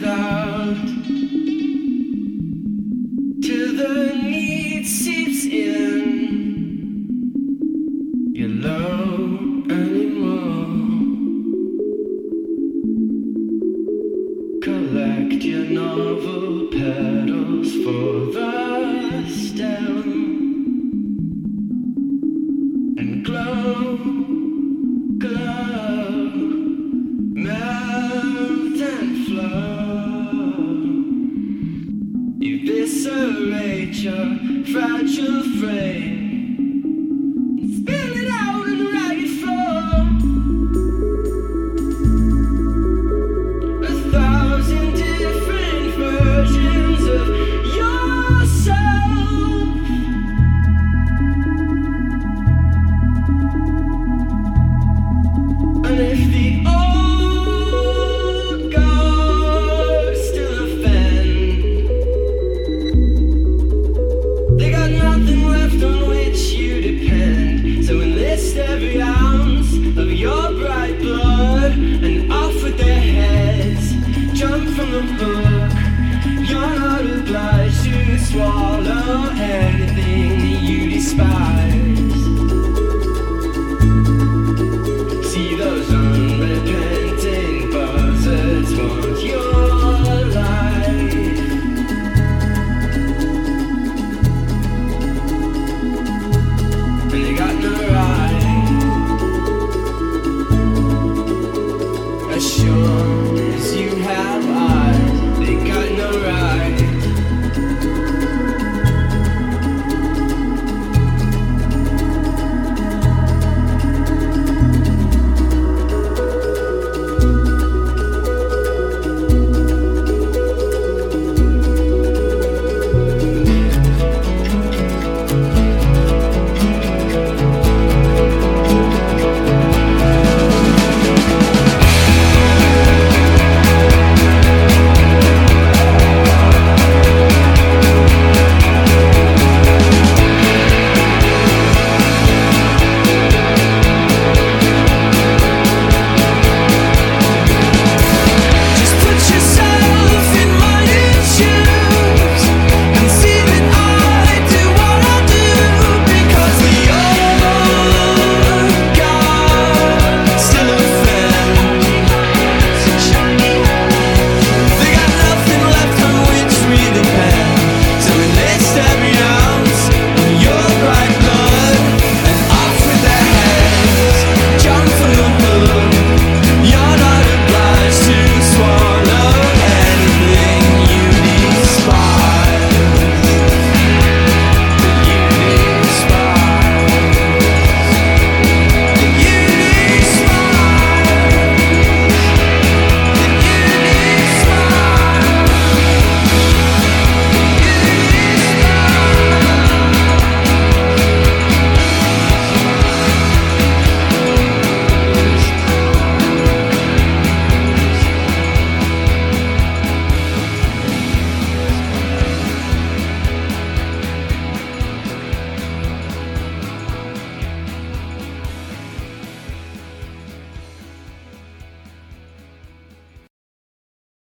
out till the need seeps in. You're low anymore. Collect your novel petals for the stem and glow, glow, melt and flow. Eviscerate your fragile frame. Spill it out on the ragged floor. 1,000 different versions of yourself. And if the old guard still offend, they got nothing left on which you depend. So enlist every ounce of your bright blood and off with their heads. Jump from the hook. You're not obliged to swallow anything that you despise.